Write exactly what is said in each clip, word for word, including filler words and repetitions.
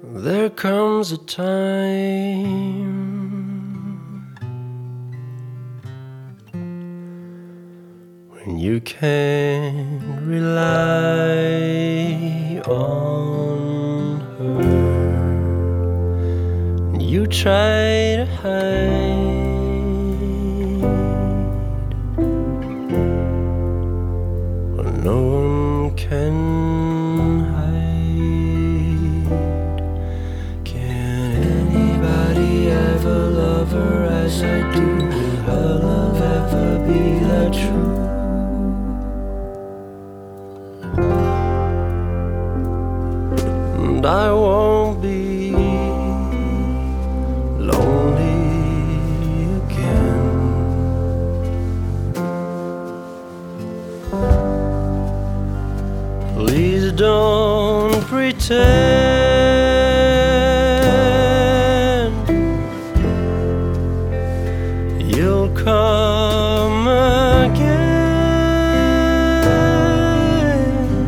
There comes a time when you can't rely on her. You try to hide, but no one can hide. Can anybody ever love her as I do? Will her love ever be that true? And I won't be lonely again. Please don't pretend you'll come again.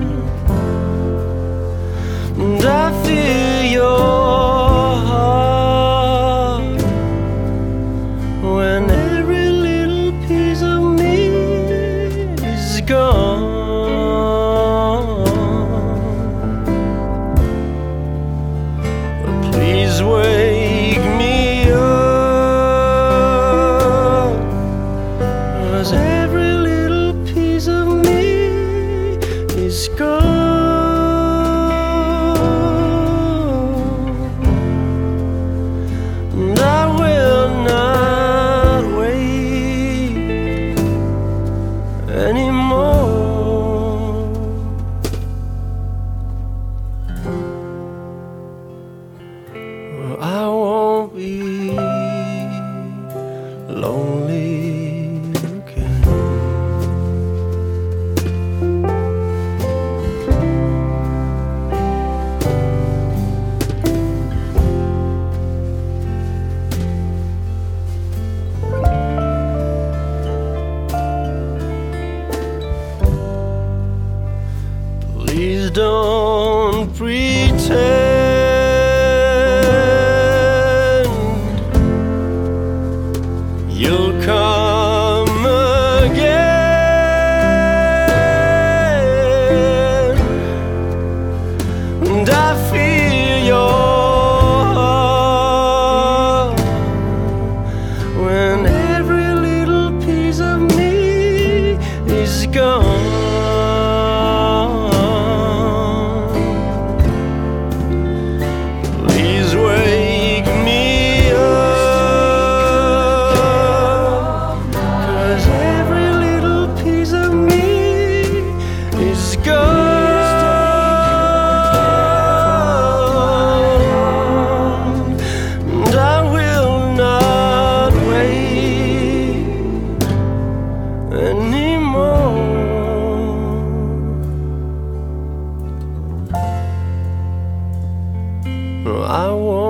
And I feel your heart when every little piece of me is gone. But please wake me up, 'cause every little piece of me is gone. And I will not wait anymore. I won't be lonely again. Please don't pretend you'll come again. And I feel your heart when every little piece of me is gone. Please wake me up, 'cause every little piece of me is gone. And I will not wait anymore. I won't